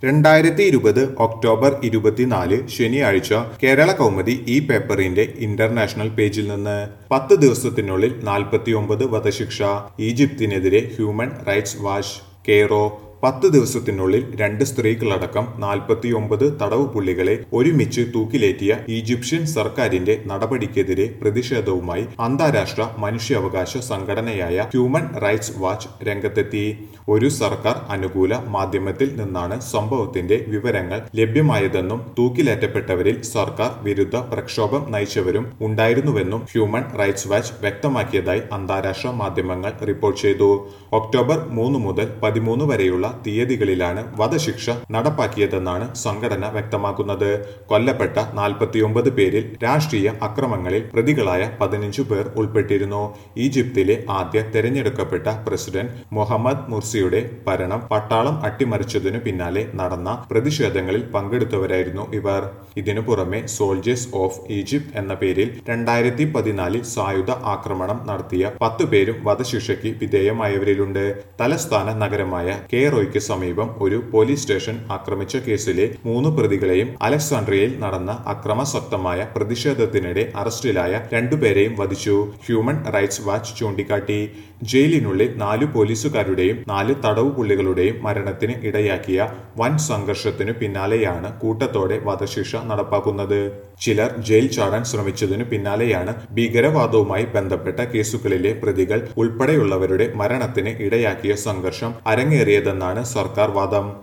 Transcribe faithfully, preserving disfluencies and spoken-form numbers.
രണ്ടായിരത്തി ഇരുപത് ഒക്ടോബർ ഇരുപത്തിനാല് ശനിയാഴ്ച കേരള കൗമുദി ഈ പേപ്പറിന്റെ ഇന്റർനാഷണൽ പേജിൽ നിന്ന് പത്ത് ദിവസത്തിനുള്ളിൽ നാൽപ്പത്തിയൊമ്പത് വധശിക്ഷ ഈജിപ്തിനെതിരെ ഹ്യൂമൻ റൈറ്റ്സ് വാച്ച് കെയ്റോ പത്ത് ദിവസത്തിനുള്ളിൽ രണ്ട് സ്ത്രീകളടക്കം നാൽപ്പത്തിയൊമ്പത് തടവ് പുള്ളികളെ ഒരുമിച്ച് തൂക്കിലേറ്റിയ ഈജിപ്ഷ്യൻ സർക്കാരിന്റെ നടപടിക്കെതിരെ പ്രതിഷേധവുമായി അന്താരാഷ്ട്ര മനുഷ്യാവകാശ സംഘടനയായ ഹ്യൂമൻ റൈറ്റ്സ് വാച്ച് രംഗത്തെത്തി. ഒരു സർക്കാർ അനുകൂല മാധ്യമത്തിൽ നിന്നാണ് സംഭവത്തിന്റെ വിവരങ്ങൾ ലഭ്യമായതെന്നും തൂക്കിലേറ്റപ്പെട്ടവരിൽ സർക്കാർ വിരുദ്ധ പ്രക്ഷോഭം നയിച്ചവരും ഉണ്ടായിരുന്നുവെന്നും ഹ്യൂമൻ റൈറ്റ്സ് വാച്ച് വ്യക്തമാക്കിയതായി അന്താരാഷ്ട്ര മാധ്യമങ്ങൾ റിപ്പോർട്ട് ചെയ്തു. ഒക്ടോബർ മൂന്ന് മുതൽ പതിമൂന്ന് വരെയുള്ള തീയതികളിലാണ് വധശിക്ഷ നടപ്പാക്കിയതെന്നാണ് സംഘടന വ്യക്തമാക്കുന്നത്. കൊല്ലപ്പെട്ട നാൽപ്പത്തിയൊമ്പത് പേരിൽ രാഷ്ട്രീയ അക്രമങ്ങളിൽ പ്രതികളായ പതിനഞ്ചു പേർ ഉൾപ്പെട്ടിരുന്നു. ഈജിപ്തിലെ ആദ്യ തെരഞ്ഞെടുക്കപ്പെട്ട പ്രസിഡന്റ് മുഹമ്മദ് മുർസിയുടെ ഭരണം പട്ടാളം അട്ടിമറിച്ചതിനു പിന്നാലെ നടന്ന പ്രതിഷേധങ്ങളിൽ പങ്കെടുത്തവരായിരുന്നു ഇവർ. ഇതിനു പുറമെ സോൾജേഴ്സ് ഓഫ് ഈജിപ്ത് എന്ന പേരിൽ രണ്ടായിരത്തി പതിനാലിൽ സായുധ ആക്രമണം നടത്തിയ പത്ത് പേരും വധശിക്ഷയ്ക്ക് വിധേയമായവരിലുണ്ട്. തലസ്ഥാന നഗരമായ കെയ്റോയ്ക്ക് സമീപം ഒരു പോലീസ് സ്റ്റേഷൻ ആക്രമിച്ച കേസിലെ മൂന്ന് പ്രതികളെയും അലക്സാണ്ട്രിയയിൽ നടന്ന അക്രമാസക്തമായ പ്രതിഷേധത്തിനിടെ അറസ്റ്റിലായ രണ്ടുപേരെയും വധിച്ചു. ഹ്യൂമൻ റൈറ്റ്സ് വാച്ച് ചൂണ്ടിക്കാട്ടി. ജയിലിനുള്ളിൽ നാലു പോലീസുകാരുടെയും നാല് തടവ് പുള്ളികളുടെയും മരണത്തിന് ഇടയാക്കിയ വൻ സംഘർഷത്തിനു പിന്നാലെയാണ് കൂട്ടത്തോടെ വധശിക്ഷ നടപ്പാക്കുന്നത്. ചിലർ ജയിൽ ചാടാൻ ശ്രമിച്ചതിനു പിന്നാലെയാണ് ഭീകരവാദവുമായി ബന്ധപ്പെട്ട കേസുകളിലെ പ്രതികൾ ഉൾപ്പെടെയുള്ളവരുടെ മരണത്തിന് ഇടയാക്കിയ സംഘർഷം അരങ്ങേറിയതെന്നാണ് സർക്കാർ വാദം.